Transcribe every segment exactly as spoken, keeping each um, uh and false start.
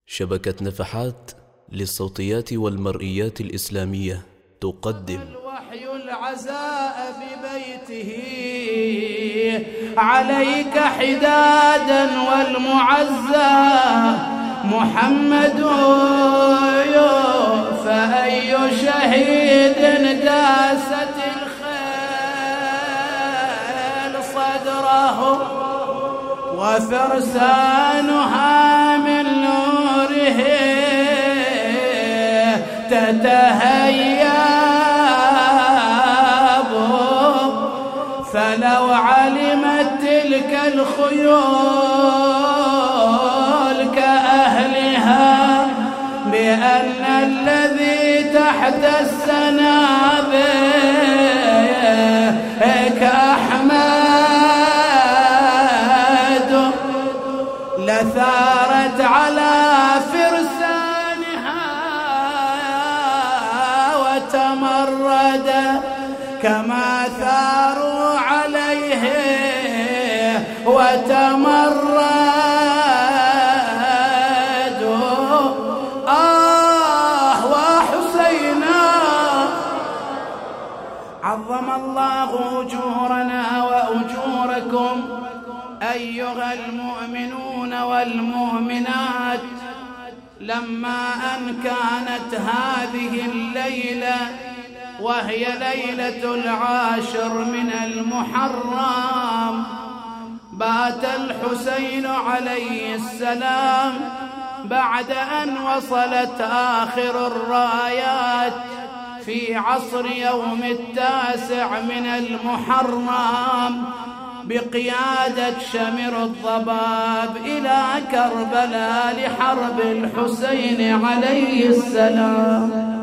شبكة نفحات للصوتيات والمرئيات الإسلامية تقدم الوحي العزاء ببيته عليك حدادا والمعزى محمد فأي شهيد داست الخيل صدره وفرسانها من نوره تتهيب فلو علمت تلك الخيول كأهلها بأن الذي تحت السنابل كأحمد لثارت على فرسانها وتمرد كما ثاروا عليه وتمردوا. آه وحسينا عظم الله أجورنا وأجوركم أيها المؤمنون والمؤمنات. لما أن كانت هذه الليلة وهي ليلة العاشر من المحرم بات الحسين عليه السلام بعد أن وصلت آخر الرايات في عصر يوم التاسع من المحرم بقيادة شمر الضباب إلى كربلاء لحرب الحسين عليه السلام.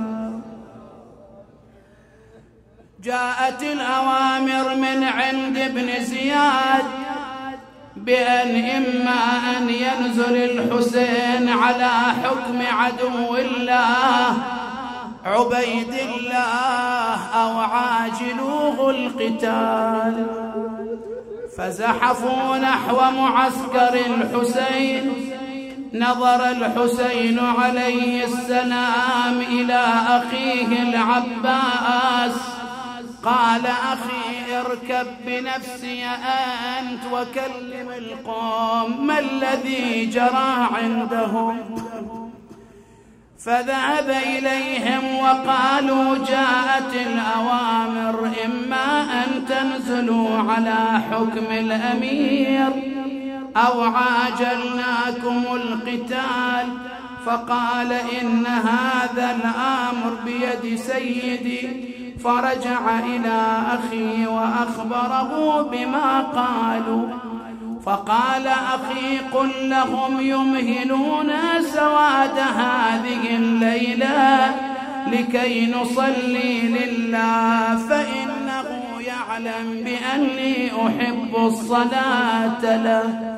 جاءت الأوامر من عند ابن زياد بأن إما أن ينزل الحسين على حكم عدو الله عبيد الله أو عاجلوه القتال. فزحفوا نحو معسكر الحسين. نظر الحسين عليه السلام إلى أخيه العباس قال أخي اركب بنفسي أنت وكلم القوم ما الذي جرى عندهم. فذهب إليهم وقالوا جاءت الأوامر إما أن تنزلوا على حكم الأمير أو عاجلناكم القتال. فقال إن هذا الأمر بيد سيدي. فرجع إلى أخيه وأخبره بما قالوا. فقال أخي قل لهم يمهلون سواد هذه الليلة لكي نصلي لله فإنه يعلم بأني أحب الصلاة له.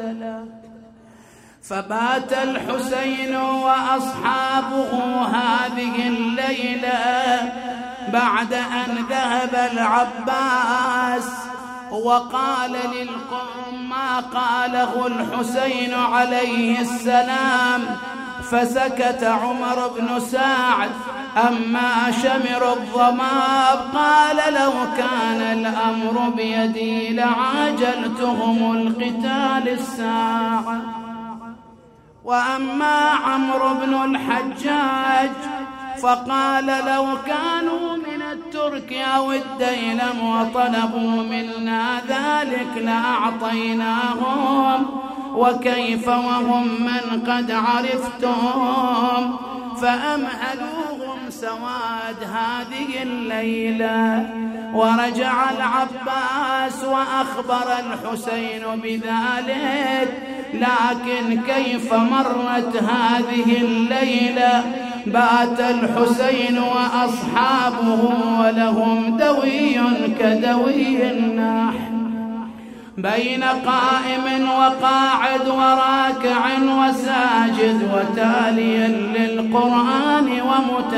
فبات الحسين وأصحابه هذه الليلة بعد أن ذهب العباس وقال للقوم ما قاله الحسين عليه السلام. فسكت عمر بن سعد. أما شمر الضباب قال لو كان الأمر بيدي لعاجلتهم القتال الساعة. وأما عمرو بن الحجاج فقال لو كانوا من الترك أو الديلم وطلبوا منا ذلك لأعطيناهم وكيف وهم من قد عرفتهم. فأمهلوهم سواد هذه الليلة. ورجع العباس وأخبر الحسين بذلك. لكن كيف مرت هذه الليلة بات الحسين وأصحابه ولهم دوي كدوي النحل بين قائم وقاعد وراكع وساجد وتاليا للقرآن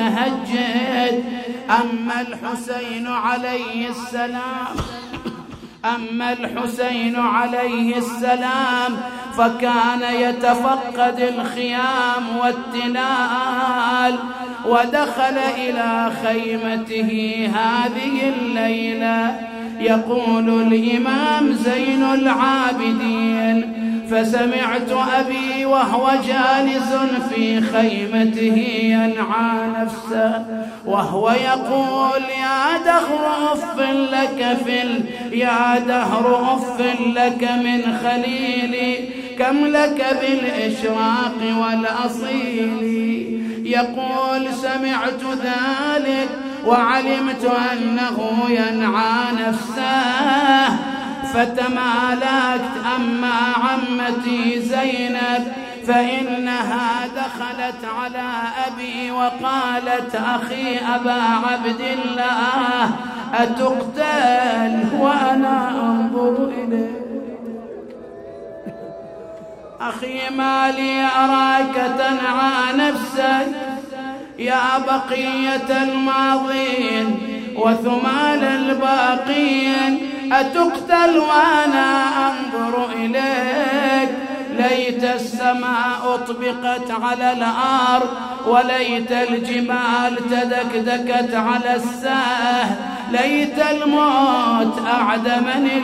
ومتهجد. أما الحسين عليه السلام أما الحسين عليه السلام فكان يتفقد الخيام والتلال، ودخل إلى خيمته هذه الليلة. يقول الإمام زين العابدين: فسمعت أبي وهو جالس في خيمته ينعى نفسه وهو يقول: يا دهر أف لك في ال... يا دهر أف لك من خليلي، كم لك بالإشراق والأصيل. يقول: سمعت ذلك وعلمت أنه ينعى نفسه، فتمالكت. أما عمتي زينب فإنها دخلت على أبي وقالت: أخي أبا عبد الله أتقتل وأنا أنظر إليك؟ أخي ما لي أراك تنعى نفسك يا بقية الماضين وثمال الباقين، أتقتل وأنا أنظر إليك؟ ليت السماء أطبقت على الأرض وليت الجبال تدكدكت على السهل، ليت الموت أعدمني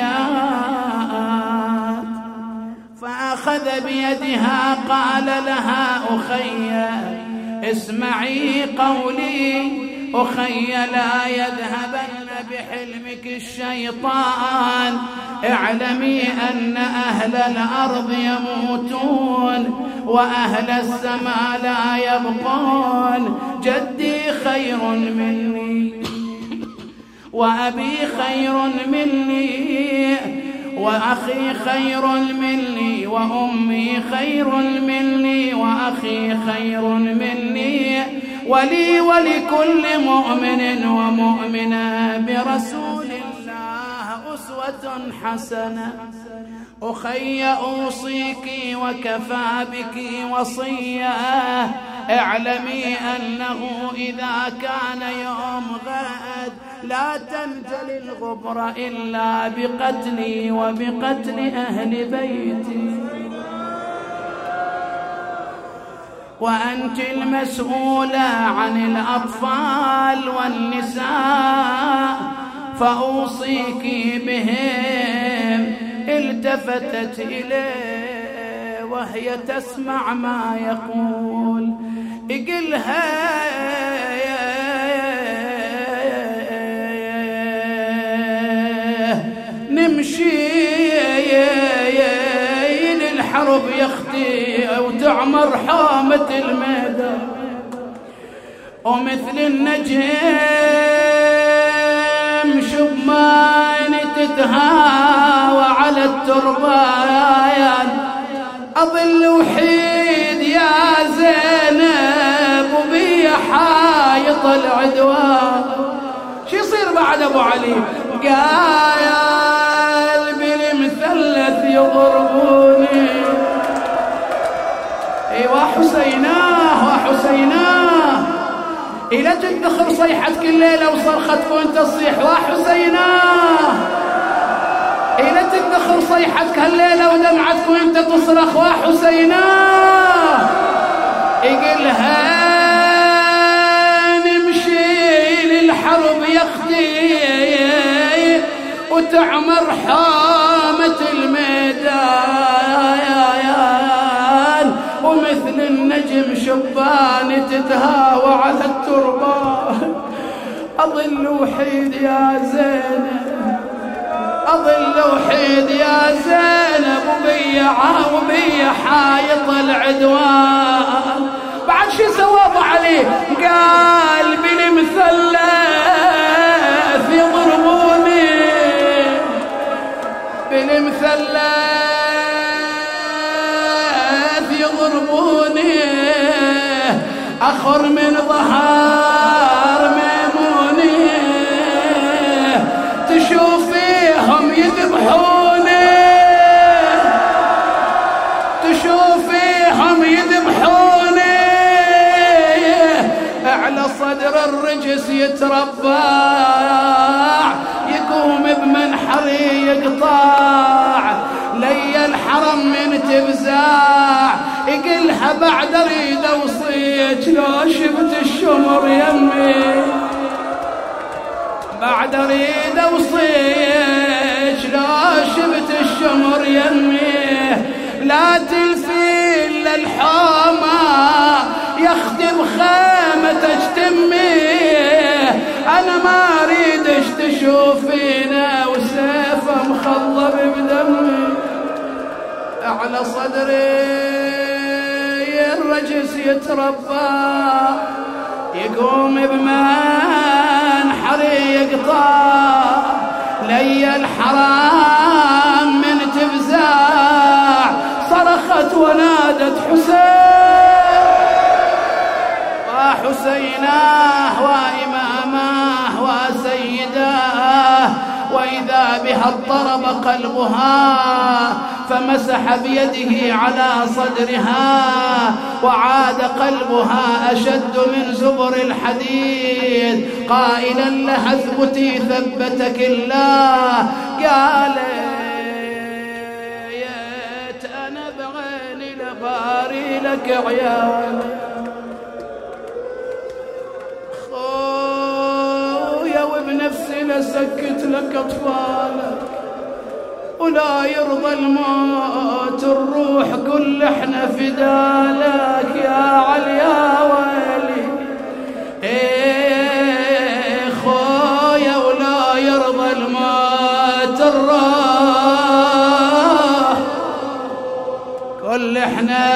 الحياة. فأخذ بيدها قال لها: أخي اسمعي قولي، أخي لا يذهبن بحلمك الشيطان، اعلمي أن أهل الأرض يموتون وأهل السماء لا يبقون. جدي خير مني وأبي خير مني وأخي خير مني وأمي خير مني وأخي خير مني، ولي ولكل مؤمن ومؤمنة برسول الله أسوة حسنة. أخي أوصيك وكفى بك وصية، اعلمي أنه إذا كان يوم غد لا تنجلي الغبر إلا بقتلي وبقتل أهل بيتي، وأنت المسؤولة عن الأطفال والنساء فأوصيك بهم. التفتت إليه وهي تسمع ما يقول، اقلها نمشي للحرب يا اختي وتعمر حامة الميدان، ومثل النجم شبمان تتهاوى على التربان، أظل وحيد يا زينب وبي حايط العدوان. شو يصير بعد أبو علي؟ قايل بالمثلث يضربوني، ايوا حسيناه وحسيناه، إلى تدخل صيحتك الليلة وصرختك وانت تصيح وحسيناه، إلى تدخل صيحتك الليلة ودمعتك وانت تصرخ وحسيناه. يقلها نمشي للحرب يا اختي وتعمر حامة الميدان، ومثل النجم شبان تتهاوى على التربان. أظل وحيد يا زينب، أظل وحيد يا زينب وبي وبي حايط العدوان. بعد شي سوى أبو علي؟ قال بالمثلث يضربوني، بالمثلث يضربوني، أخر من ظهر ميموني، تشوفيهم يذبحوني، تشوفيهم يذبحوني، على صدر الرجس يتربع، يقوم بمنحري يقطع لي الحرم من تفزاع يقلها بعد اريد اوصيك لو شفت الشمر يمي بعد اريد اوصيك لو شفت الشمر يمي لا تلفي الا الحومه يخدم خيمتك تمي انا ما اريدش تشوفينا وسيفه مخضب بدمي على صدري الرجس يتربى يقوم بمنحري يقطع لي الحرام من تفزاع صرخت ونادت حسين وحسيناه وإماماه وسيداه وإذا بها اضطرب قلبها فمسح بيده على صدرها وعاد قلبها أشد من زبر الحديد قائلا لها اثبتي ثبتك الله قالت أنا بعيني لباري لك عيال خويا وبنفسي لسكت لك أطفالك ولا يرضى الموت الروح كل احنا فدالك يا علي يا ويلي ايه خويا ولا يرضى الموت الروح كل احنا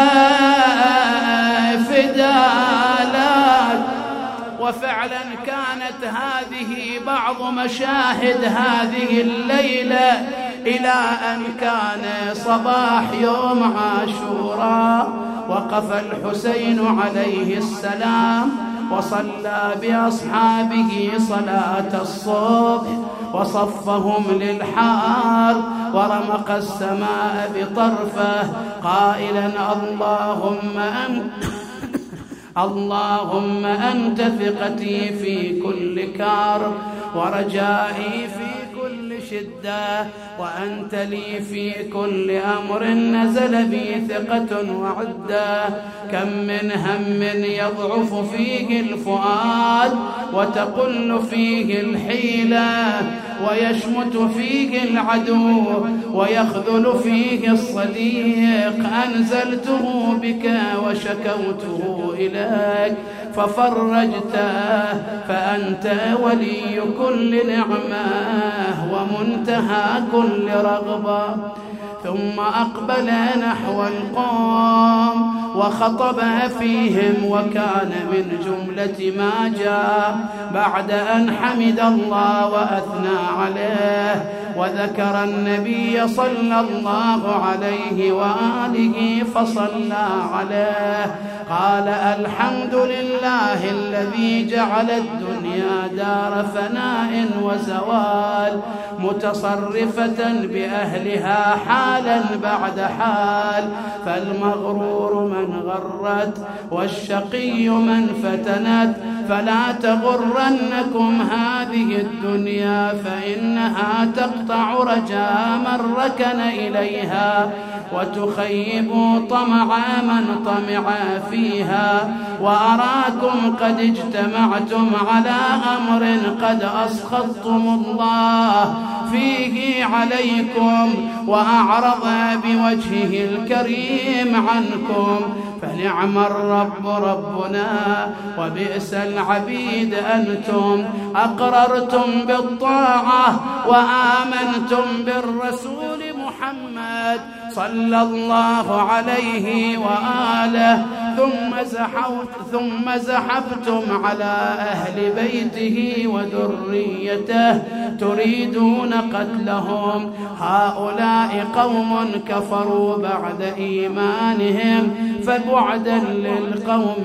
فدالك. وفعلا كانت هذه بعض مشاهد هذه الليلة إلى أن كان صباح يوم عاشوراء وقف الحسين عليه السلام وصلى بأصحابه صلاة الصبح وصفهم للحار ورمق السماء بطرفه قائلا اللهم أنت اللهم أنت ثقتي في كل كرب ورجائي في كل شدة وأنت لي في كل أمر نزل بي ثقة وعدة كم من هم يضعف فيه الفؤاد وتقل فيه الحيلة ويشمت فيه العدو ويخذل فيه الصديق أنزلته بك وشكوته إليك ففرجته فأنت ولي كل نعمة ومنتهى كل رغبة. ثم أقبل نحو القوم وخطب فيهم وكان من جملة ما جاء بعد أن حمد الله وأثنى عليه وذكر النبي صلى الله عليه وآله فصلى عليه قال الحمد لله الذي جعل الدنيا دار فناء وزوال متصرفة بأهلها حالا بعد حال فالمغرور من غرت والشقي من فتنت فلا تغرنكم هذه الدنيا فإنها تقطع رجاء من ركن إليها وتخيب طمع من طمع فيها وأراكم قد اجتمعتم على أمر قد أسخطتم الله فيه عليكم وأعرض بوجهه الكريم عنكم فنعم الرب ربنا وبئس العبيد أنتم أقررتم بالطاعة وآمنتم بالرسول محمد صلى الله عليه وآله ثم زحوت ثم زحفتم على أهل بيته وذريته تريدون قتلهم هؤلاء قوم كفروا بعد إيمانهم فبعدا للقوم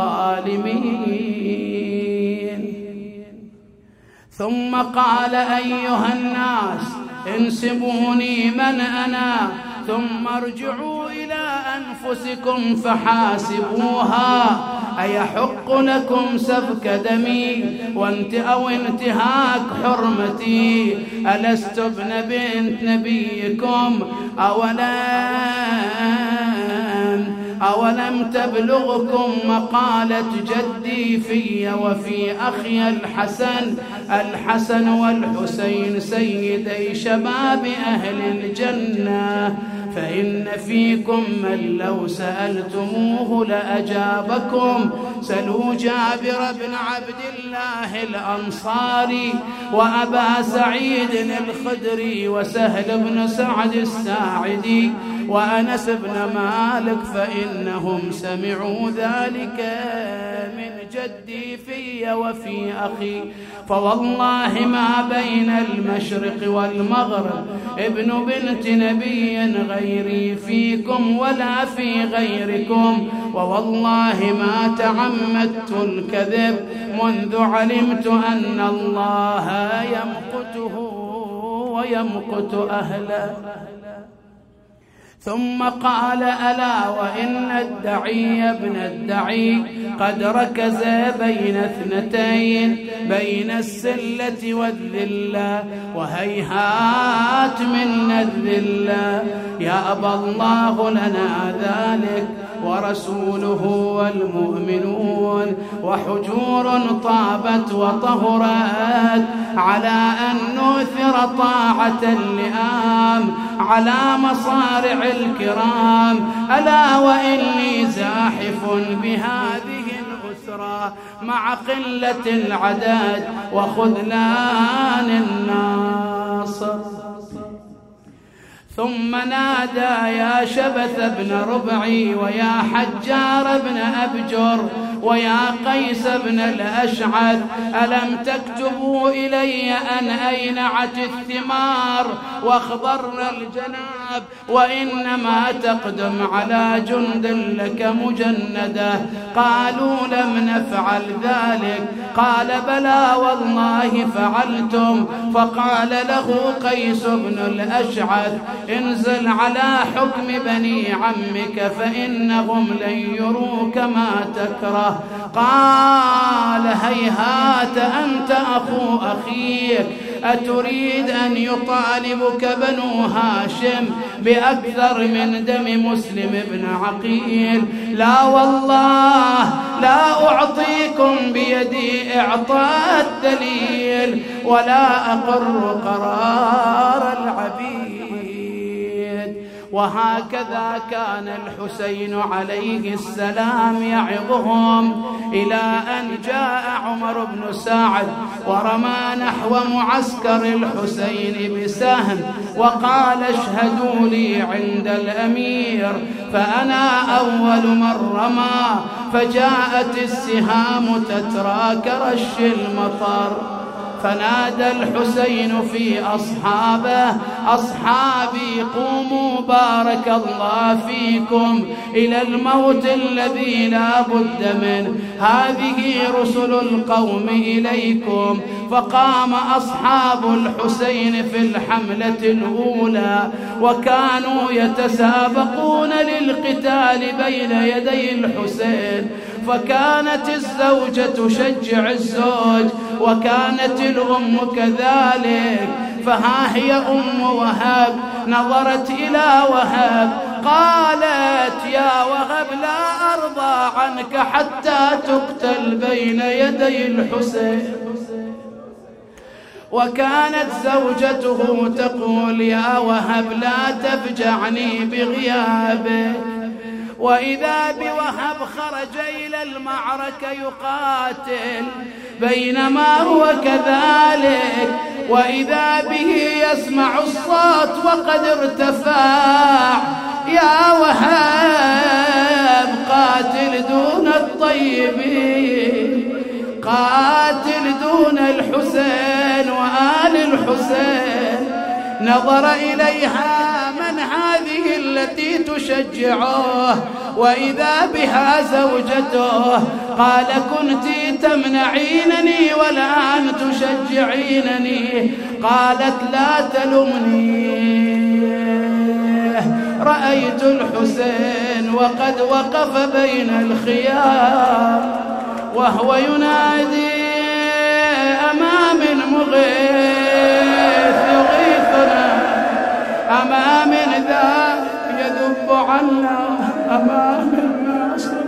الظالمين. ثم قال أيها الناس انسبوني من أنا ثم ارجعوا إلى أنفسكم فحاسبوها أيحق لكم سفك دمي وانت أو انتهاك حرمتي؟ ألست ابن بنت نبيكم؟ أولم أولم تبلغكم مقالة جدي في وفي أخي الحسن الحسن والحسين سيدي شباب أهل الجنة؟ فإن فيكم من لو سألتموه لأجابكم. سلوا جابر بن عبد الله الأنصاري وأبا سعيد الخدري وسهل بن سعد الساعدي وأنس بن مالك فإنهم سمعوا ذلك من جدي في وفي أخي. فوالله ما بين المشرق والمغرب ابن بنت نبي غيري فيكم ولا في غيركم، ووالله ما تعمدت الكذب منذ علمت أن الله يمقته ويمقت أهله. ثم قال ألا وإن الدعي ابن الدعي قد ركز بين اثنتين بين السلة والذلة وهيهات من الذلة يأبى الله لنا ذلك ورسوله والمؤمنون، وحجور طابت وطهرت على أن نؤثر طاعة اللئام على مصارع الكرام. ألا وإني زاحف بهذه الأسرى مع قلة العدد وخذلان الناصر. ثم نادى يا شبث بن ربعي ويا حجار بن أبجر ويا قيس بن الأشعث ألم تكتبوا إلي أن أينعت الثمار واخضرنا الجناب وإنما تقدم على جند لك مجندة؟ قالوا لم نفعل ذلك. قال بلى والله فعلتم. فقال له قيس بن الأشعث انزل على حكم بني عمك فإنهم لن يروك ما تكره. قال هيهات أنت أخو أخيك، أتريد أن يطالبك بنو هاشم بأكثر من دم مسلم بن عقيل؟ لا والله لا أعطيكم بيدي إعطاء الدليل ولا أقر قرار العبيد. وهكذا كان الحسين عليه السلام يعظهم إلى أن جاء عمر بن سعد ورمى نحو معسكر الحسين بسهم وقال اشهدوا لي عند الأمير، فأنا أول من رمى فجاءت السهام تترى كرش المطر. فنادى الحسين في أصحابه أصحابي قوموا بارك الله فيكم إلى الموت الذي لا بد منه، هذه رسل القوم إليكم. فقام أصحاب الحسين في الحملة الأولى وكانوا يتسابقون للقتال بين يدي الحسين، فكانت الزوجة تشجع الزوج وكانت الأم كذلك. فها هي أم وهب نظرت إلى وهب قالت يا وهب لا أرضى عنك حتى تقتل بين يدي الحسين. وكانت زوجته تقول يا وهب لا تفجعني بغيابك. وإذا بوهب خرج إلى المعركة يقاتل بينما هو كذلك، وإذا به يسمع الصوت وقد ارتفع. يا وهب قاتل دون الطيبين، قاتل دون الحسين وآل الحسين. نظر إليها من هذه التي تشجعه وإذا بها زوجته. قال كنت تمنعينني والآن تشجعينني. قالت لا تلمني رأيت الحسين وقد وقف بين الخيام وهو ينادي أما من مغيث يغيثنا أما من ذا يذب عنا أما من ناصر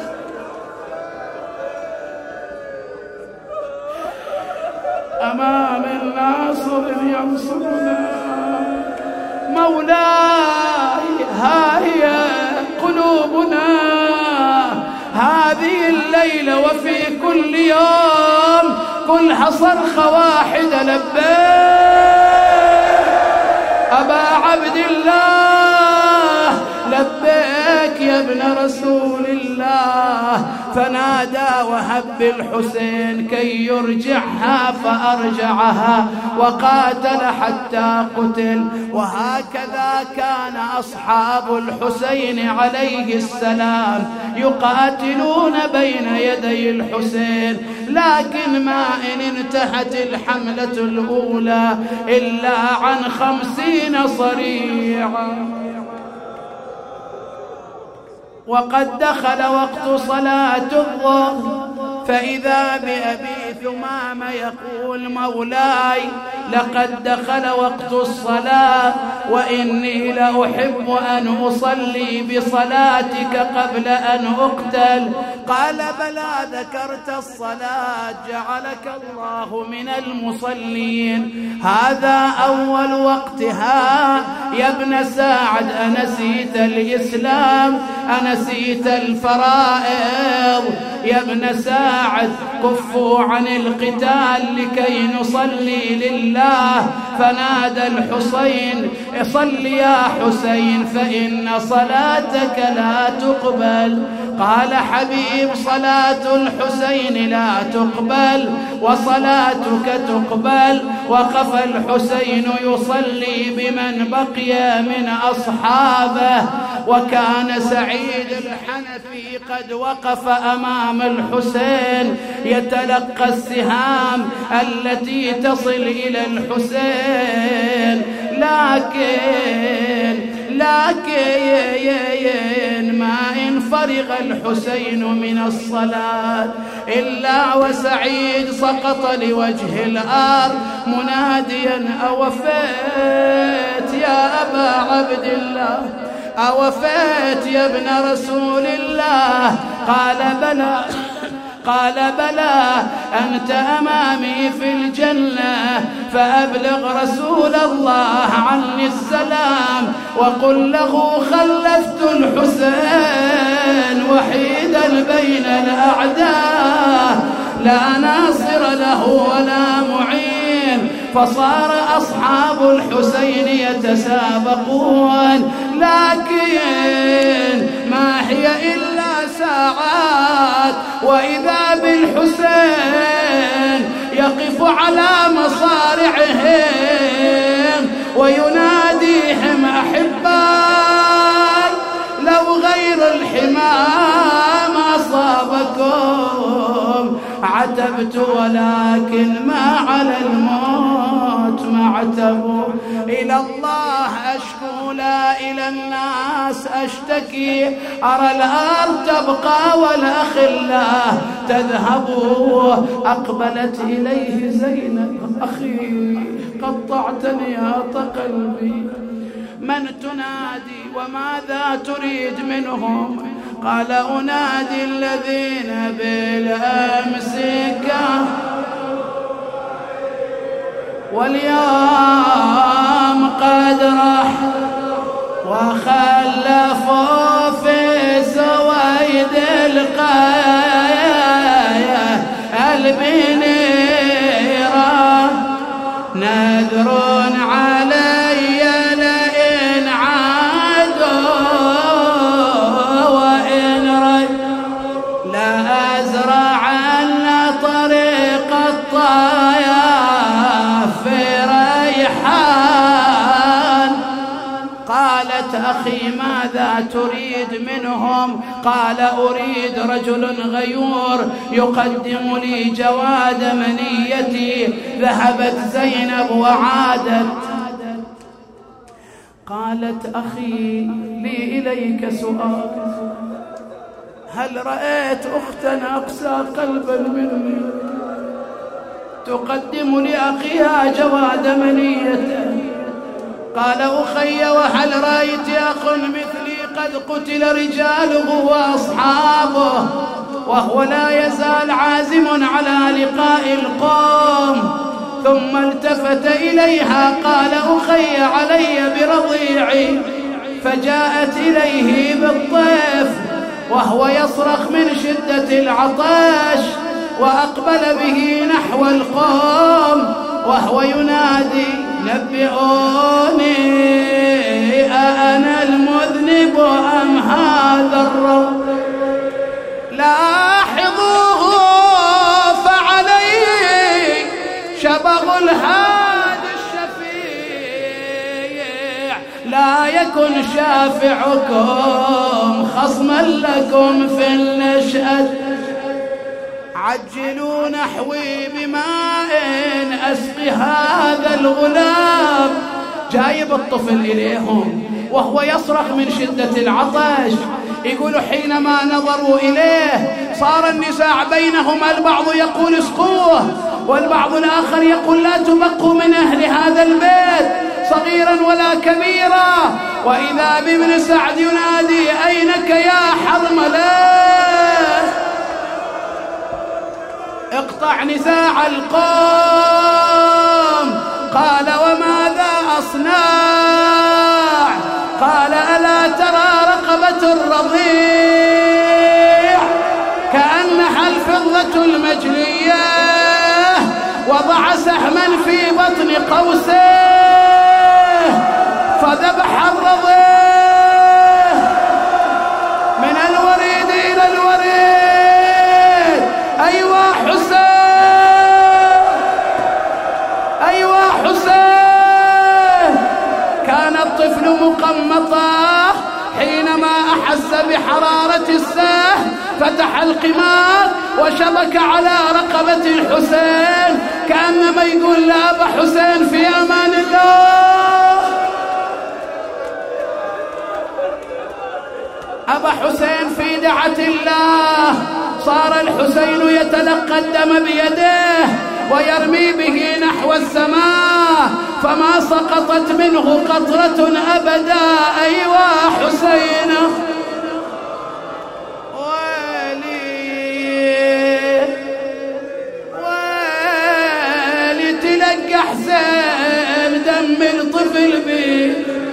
أما من ناصر ينصرنا مولاي ها هي قلوبنا هذه الليلة وفي كل يوم كلها صرخة واحدة لبيك أبا عبد الله لبيك يا ابن رسول الله فنادى وهب الحسين كي يرجعها فأرجعها وقاتل حتى قتل. وهكذا كان أصحاب الحسين عليه السلام يقاتلون بين يدي الحسين، لكن ما إن انتهت الحملة الأولى إلا عن خمسين صريعا. وقد دخل وقت صلاة الظهر فإذا بأبي ثمامة يقول مولاي لقد دخل وقت الصلاة وإني لأحب أن أصلي بصلاتك قبل أن أقتل. قال بلى ذكرت الصلاة جعلك الله من المصلين، هذا أول وقتها يا ابن ساعد. أنسيت الإسلام أنسيت الفرائض يا ابن ساعد؟ كفوا عن القتال لكي نصلي لله. فنادى الحسين صل يا حسين فإن صلاتك لا تقبل. قال حبيب صلاة الحسين لا تقبل وصلاتك تقبل. وقف الحسين يصلي بمن بقي من أصحابه، وكان سعيد الحنفي قد وقف أمام الحسين يتلقى السهام التي تصل إلى الحسين، لكن لكن ما إن فرغ الحسين من الصلاة إلا وسعيد سقط لوجه الأرض مناديا أوفيت يا أبا عبد الله أوفيت يا ابن رسول الله؟ قال بلى قال بلى أنت أمامي في الجنة فأبلغ رسول الله عني السلام وقل له خلفت الحسين وحيدا بين الأعداء لا ناصر له ولا معين. فصار أصحاب الحسين يتسابقون، لكن ما هي إلا ساعات وإذا بالحسين يقف على مصارعهم ويناديهم أحباي لو غير الحمام أصابكم عتبت ولكن ما على الموت معتب. إلى الله أشكو لا إلى الناس أشتكي، أرى الأرض تبقى والأخلاء تذهب. أقبلت إليه زينب أخي قطعتني يا قلبي، من تنادي وماذا تريد منهم؟ قال أنادي الذين بالأمس واليوم قد راح وخلفوا في سويد القاية البنيرة نذر علي لئن عادوا وإن رد لا أزرعن طريق الطياف في ريحان. قالت أخي ماذا تريد منهم؟ قال أريد رجل غيور يقدم لي جواد منيتي. ذهبت زينب وعادت. قالت أخي لي إليك سؤال، هل رأيت أختا أقسى قلبا مني تقدم لأخيها جواد منيته؟ قال أخي وهل رأيت أخ مثلي قد قتل رجاله وأصحابه وهو لا يزال عازم على لقاء القوم؟ ثم التفت إليها قال أخي علي برضيعي، فجاءت إليه بالطيف وهو يصرخ من شدة العطش، وأقبل به نحو القوم وهو ينادي نبئوني أأنا المذنب أم هذا الرب؟ لاحظوه فعليه شبغ الهادي الشفيع، لا يكن شافعكم خصما لكم في النشأة، عجلوا نحوي بماء أسقي هذا الغلام. جايب الطفل إليهم وهو يصرخ من شدة العطش. يقول حينما نظروا إليه صار النزاع بينهم، البعض يقول اسقوه والبعض الآخر يقول لا تبقوا من أهل هذا البيت صغيرا ولا كبيرا. وإذا بابن سعد ينادي أينك يا حرملة؟ اقطع نزاع القوم. قال وماذا أصنع؟ قال ألا ترى رقبة الرضيع كأنها الفضة المجلية، وضع سهما في بطن قوسه فذبح الرضيع من الوريد إلى الوريد. أيوة حسين، أيوة حسين. كان الطفل مقمطا، حينما أحس بحرارة السهم فتح القمار وشبك على رقبة الحسين كأنما يقول لأبا حسين في أمان الله. أبا حسين في دعة الله. صار الحسين يتلقى الدم بيده ويرمي به نحو السماء فما سقطت منه قطرة أبدا. أيوا حسين ويلي ويلي تلقى حسين دم الطفل بي.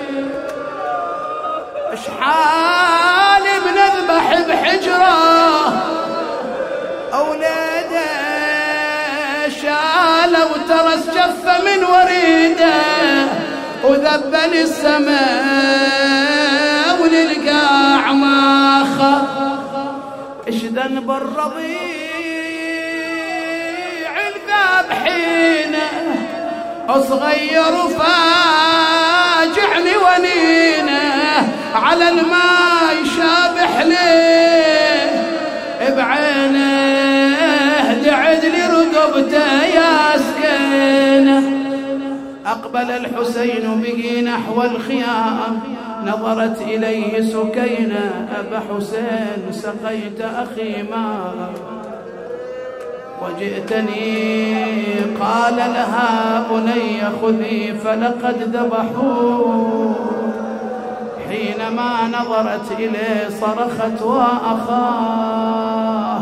اشحال بنذبح بحجره أولاده شالوا ترس جف من وريده وذبل السماء وللقاع ما خف. ايش ذنب الرضيع الذابحينه صغير فاجعني ونينه على الماء شابح ليه بعينه دعد لي رقبته يا سكينه. أقبل الحسين به نحو الخيام، نظرت إليه سكينة أبا حسين سقيت أخي ماء وجئتني. قال لها بني خذي فلقد ذبحوه. حينما نظرت إليه صرخت وأخاه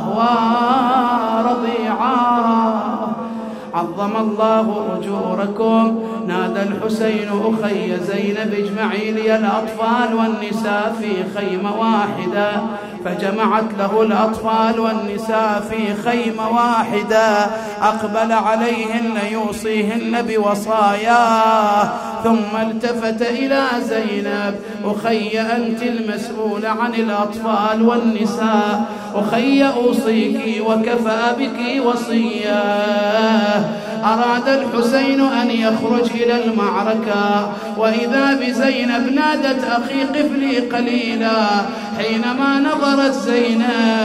ورضيعاه عظم الله أجوركم. نادى الحسين أخي زينب اجمعي لي الأطفال والنساء في خيمة واحدة، فجمعت له الأطفال والنساء في خيمة واحدة. أقبل عليهن يوصيهن بوصاياه ثم التفت إلى زينب أخي أنت المسؤولة عن الأطفال والنساء، أخي أوصيك وكفى بك وصية. أراد الحسين أن يخرج إلى المعركة وإذا بزينب نادت أخي قف لي قليلا. حينما نظرت زينب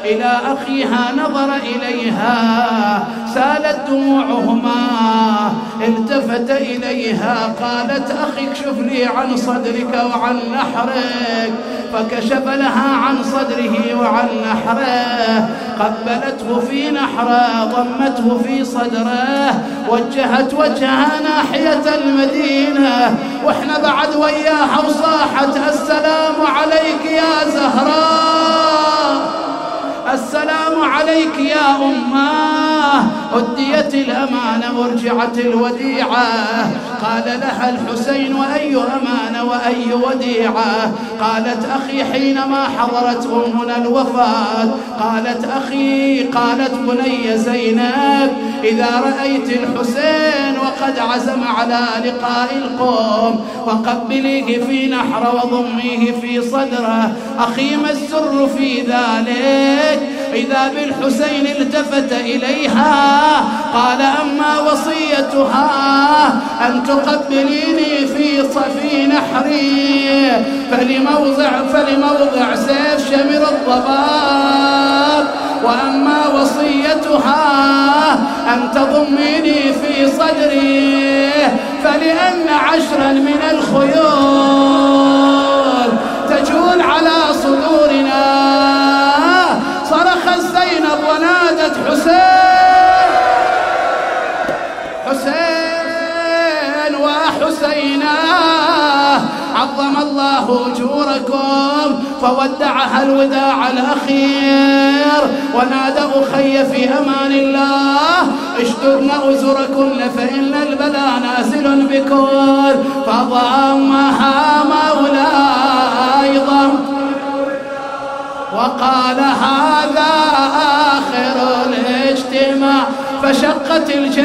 إلى أخيها نظر إليها سالت دموعهما. التفت إليها قالت أخي اكشف لي عن صدرك وعن نحرك، فكشف لها عن صدره وعن نحره، قبلته في نحره، ضمته في صدره، وجهت وجهها ناحية المدينة واحنا بعد وياها وصاحت السلام عليك يا زهراء، السلام عليك يا أماه. أديت الأمانة ورجعت الوديعة. قال لها الحسين وأي أمانة وأي وديعة؟ قالت أخي حينما حضرت أمنا الوفاة قالت أخي قالت بني زينب إذا رأيت الحسين وقد عزم على لقاء القوم فقبليه في نحره وضميه في صدره. أخي ما السر في ذلك؟ إذا بالحسين التفت إليها قال أما وصيتها أن تقبليني في صفي نحري فلموضع, فلموضع سيف شمر الضباب، وأما وصيتها أن تضميني في صدري فلأن عشرا من الخيول تجول على صدورنا. صرخت زينب ونادت حسين حسين وحسينا عظم الله أجوركم. فودعها الوداع الأخير ونادى أخي في أمان الله اشددن أزركن فإن البلاء نازل بكل. فضمها مولاي ضم وقال هذا آخر الاجتماع. فشقت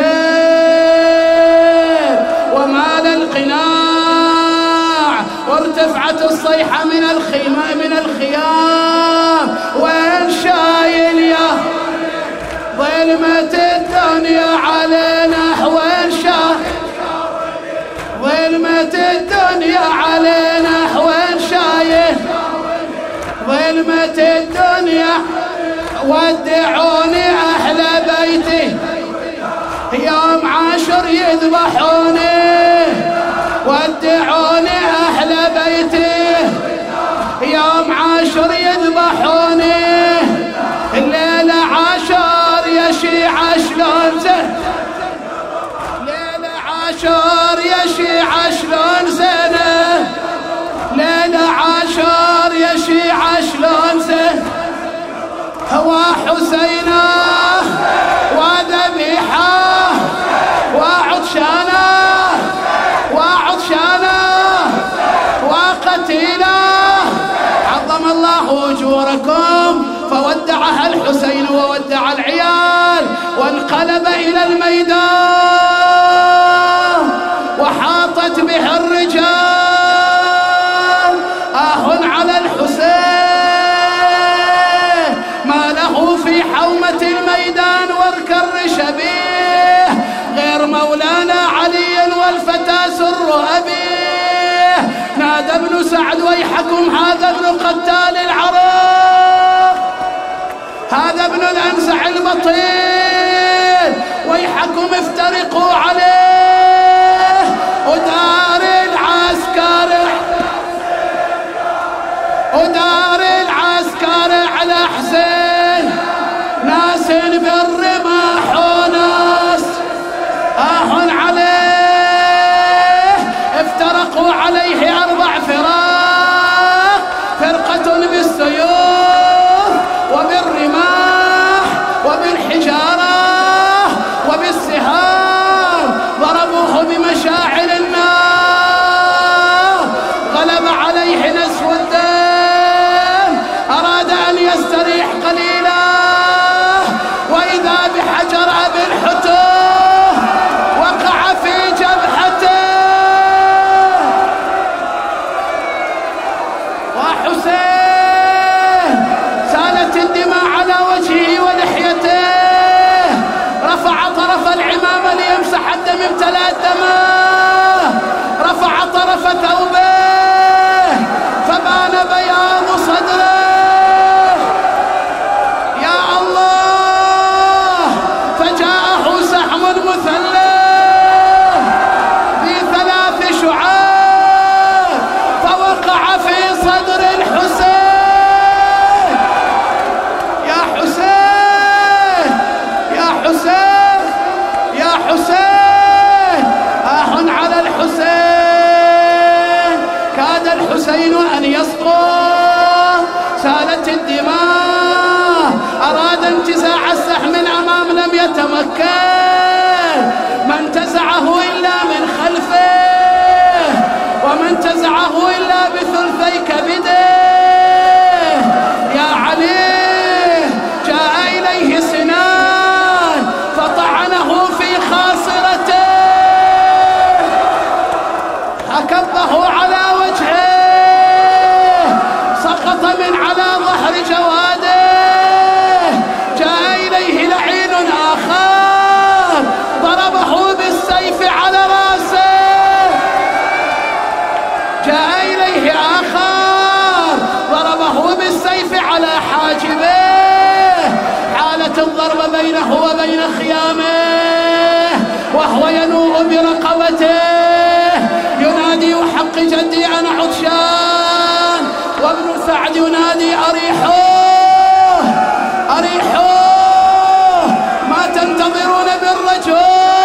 الجيل ومال القناع وارتفعت الصيحة من الخيمة من الخيام. وين شايل يا ظلمة الدنيا علينا؟ وين شايل ظلمة الدنيا علينا؟ وين شايل ظلمة الدنيا؟ ودعوني أهل بيتي يوم عاشر يذبحوني، ودعوني أهل بيتي يوم عاشر يذبحوني. الليلة عاشر يا شيعة شلون زين، ليلة عاشر يا شيعة شلون زينة، ليلة عاشر يا شيعة شلون زين. هو حسينه وذبيحه وعطشانه وعطشانه وقتيله. عظم الله أجوركم. فودعها الحسين وودع العيال وانقلب إلى الميدان وحاطت به الرجال. آه على الحسين ما له في حومة الميدان واركرش به غير مولانا علي والفتى سر أبيه. نادى ابن سعد ويحكم هذا ابن قتال العرب، هذا ابن الأنزع البطيل، ويحكم افترقوا عليه. ودار العسكر ودار العسكر على حسين ناس بالرماح وناس آه عليه. افترقوا عليه أربع فراق، فرقة بالسيوف وبالرماح وبالحجارة وبالسهام، ضربوه بمشاعل النار. غلب عليه نسف الدم، أراد أن يستريح قليلا وإذا بحجر أبي الحتوه وقع في جبهته. وحسين سالت الدماء على وجهه ولحيته. الحسين أن يسقط سالت الدماء، أراد انتزاع السهم الأمام لم يتمكن، ما انتزعه إلا من خلفه وما انتزعه إلا بثلثي كبده. يا علي جاء إليه سنان فطعنه في خاصرته، أكبه على وجهه، سقط من على ظهر جواده. جاء إليه لعين آخر ضربه بالسيف على رأسه. جاء إليه آخر ضربه بالسيف على حاجبه. حالت الضرب بينه وبين خيامه وهو ينوء برقبته ينادي وحق جدي أنا عطشان، وابن سعد ينادي أريحوه أريحوه ما تنتظرون بالرجل.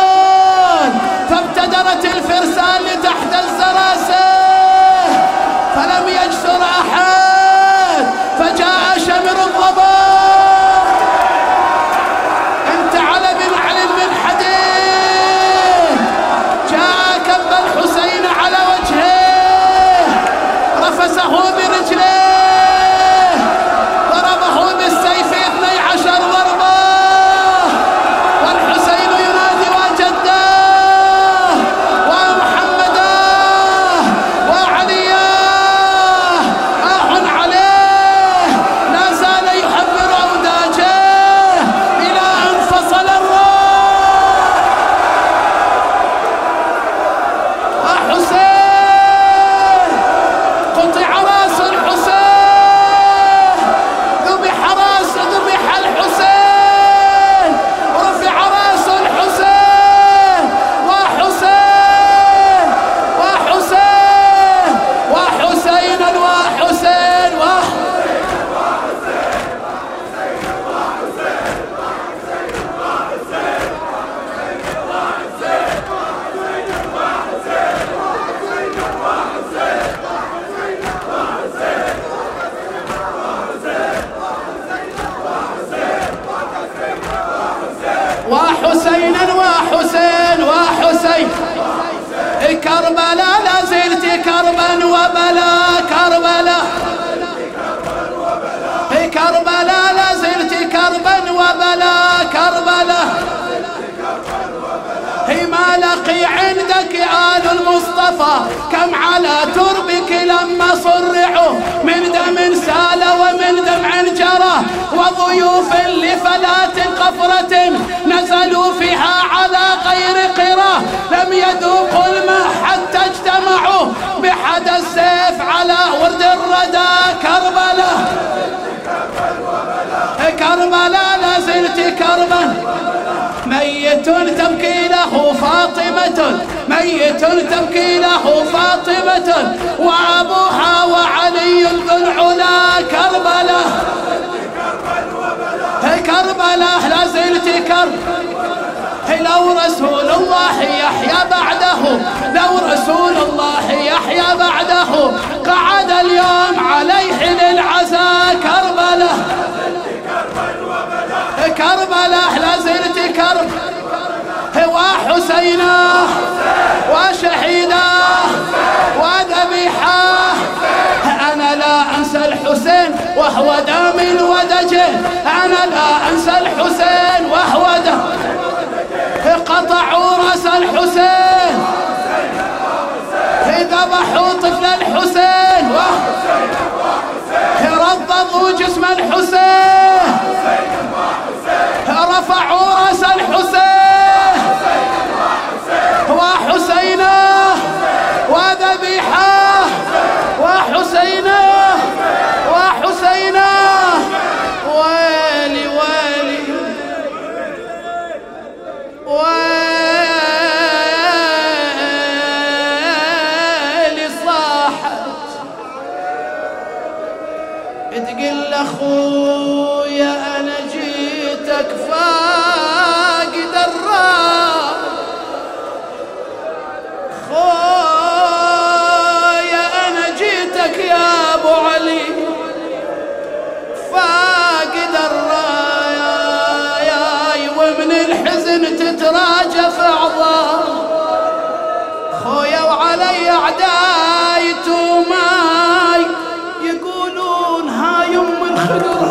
فابتدرت الفرسان لتحت الزراسة فلم يجسر أحد، فجاء شمر الضباب انتعل بنعل من حديد، جاء كب الحسين على وجهه رفسه برجله ضربه بالسيف اثني عشر ضربة، والحسين ينادي وجده ومحمدا وعليا آه عليه، لا زال يحبر أوداجه إلى أن فصل الروح. وحسين قطع راس الحسين، ذبح راس ذبح الحسين، رفع راس الحسين. وحسين وحسين وحسينا وحسين وحسينا وحسين وحسين. كربلاء لا زلت كربا وبلا كربلاء، كربلاء لا زلت كربا وبلا كربلاء. ما لقي عندك آل المصطفى كم على تربك لما صرعوا من دم سال ومن دمع جرى، وضيوف لفلات قفرة نزلوا فيها على غير قرى، لم يذوقوا الماء حتى اجتمعوا بحد السيف على ورد الردى. كربلاء كربلاء لا زلت كربا، ميت تبكي له فاطمة ميت تبكي له فاطمة وأبوها وعلي ذو العلا. كربلاء كربلاء لا زلت كرب، لو رسول الله يحيى بعده لو رسول الله يحيى بعده قعد اليوم عليه للعزاء. كربلاء كربلاء لا زلت كرب، وحسينا وشهيدا وذبيحا. أنا لا أنسى الحسين وهو دام الودجه، أنا لا أنسى الحسين وهو دام. قطعوا رأس الحسين ذبحوا طفل الحسين رضضوا جسم الحسين، رفعوا رأس الحسين وحسينا وذبيحا وحسينا وحسينا. ويلي ويلي ويلي صار من الحزن تتراجف أعضاء خويا وعلي أعداي توماي يقولون هاي أم الخدر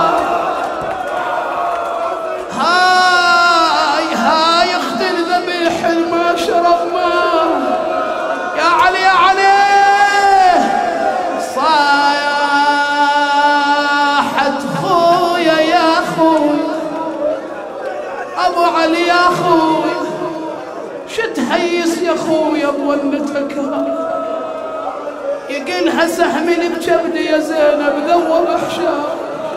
هاي هاي اخت الذبيح ما شرب ماء يا علي يا علي صاحت خويا يا خوي ابو علي يا خوي شتهيس يا خويا بولتك يقلها سهمي بجبدي يا زينب ذوب حشام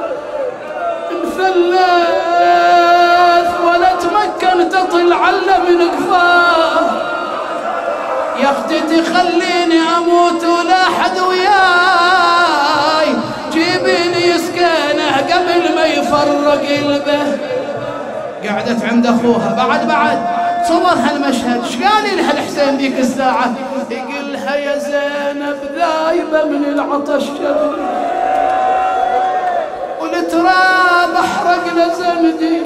مثلث ولا تمكن تطل على من قفاه يا اختي تخليني اموت ولا حد وياي جيبيني يسكنه قبل ما يفرق قلبه. قعدت عند اخوها بعد بعد صور هالمشهد شقال لها الحسين ذيك الساعه يقلها يا زينب ذايبه من العطش جبلي والتراب احرق لزمدي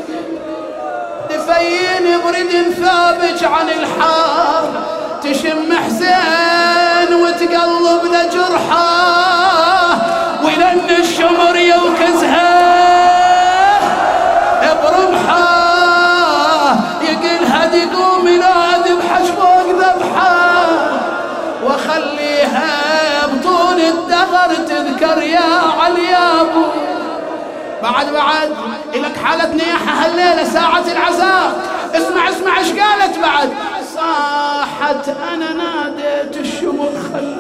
دفيني برد ثابج عن الحار تشم حسين وتقلب لجرحه ولن الشمر يوكزها برمحه يقلها تقوم لا ذبحش فوق ذبحه وخليها بطول الدهر تذكر يا علي يا ابو. بعد بعد إلك حالة نياحة هالليلة ساعة العزاء اسمع اسمع ايش قالت بعد صاحت أنا ناديت الشمر خل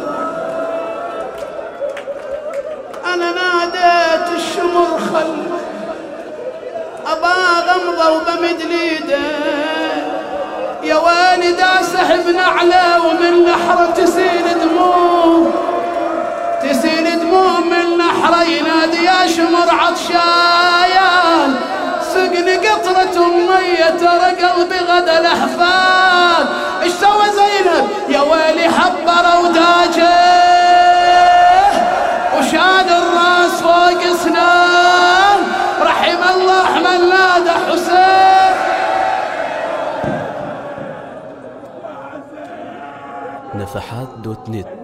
أنا ناديت الشمر خل أبا غمضة وبمد ليده يا والد أسحب نعلة ومن نحرة تسيل دموع تسيل دموع من نحرة ينادي يا شمر عطشايان سقني قطرة مية ترى قلبي غدا لهفان. ايش سوى زينب يا ويلي حبر وداجه وشال الراس فوق اسنان رحم الله من نادى حسين. نفحات دوت نت